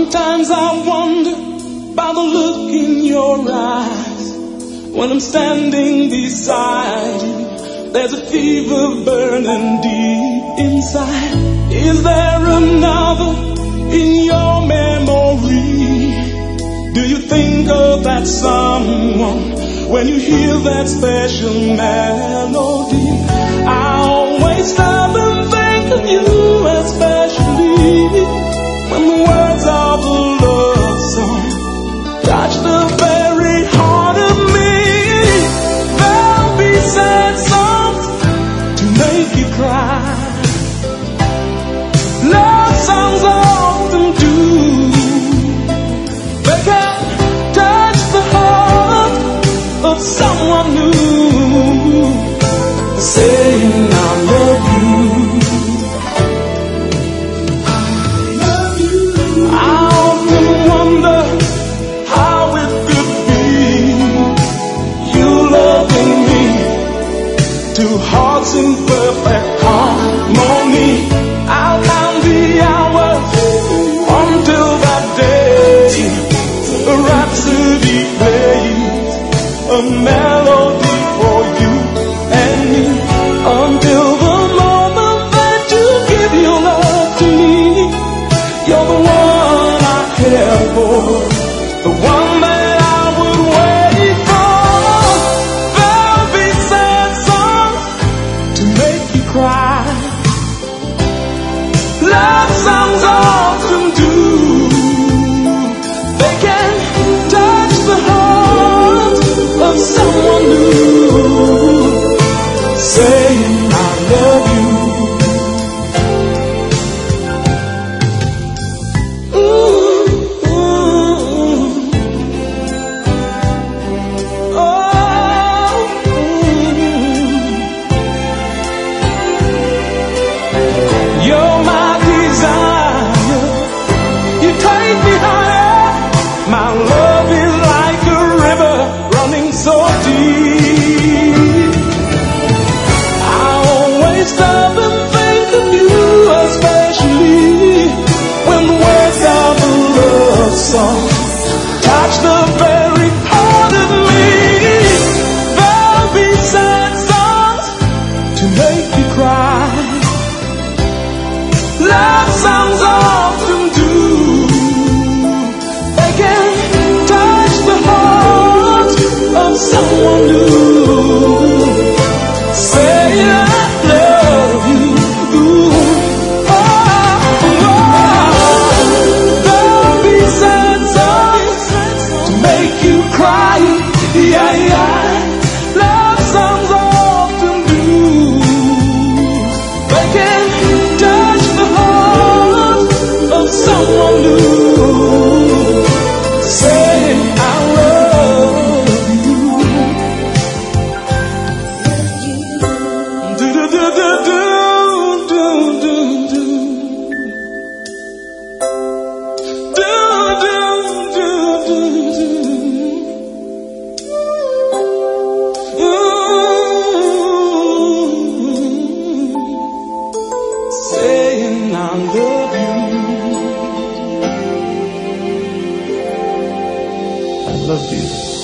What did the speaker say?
Sometimes I wonder by the look in your eyes. When I'm standing beside you, there's a fever burning deep inside. Is there another in your memory? Do you think of that someone when you hear that special melody? I always stop and think of you, especially when the words of the love song touch the very heart of me. There'll be sad songs to make you cry. Love songs often do. They can touch the heart of someone new, saying I love you. I often wonder how it could be, you loving me, two hearts in perfect harmony. I'll count the hours until that day a rhapsody plays, a melody for you and me, until the moment that you give your love to me. You're the one I care for, the one that I would wait for. There'll be sad songs to make you cry. Love songs often do. They can touch the heart of someone new, saying I love you. Ooh, ooh. Oh, you're my desire. You take me higher. My love is like a river running so deep. I always stop and think of you, especially when the words of a love song touch the very heart of me. There'll be sad songs to make you cry. Love songs often do. They can touch the heart of someone new, saying I love you. Ooh, oh, oh. There'll be sad songs to make you cry. Yeah, yeah. Love songs often do. They can touch the heart of someone new, saying I love you. Do do do do do do do do do do do do. Ooh, saying I love you. I love you.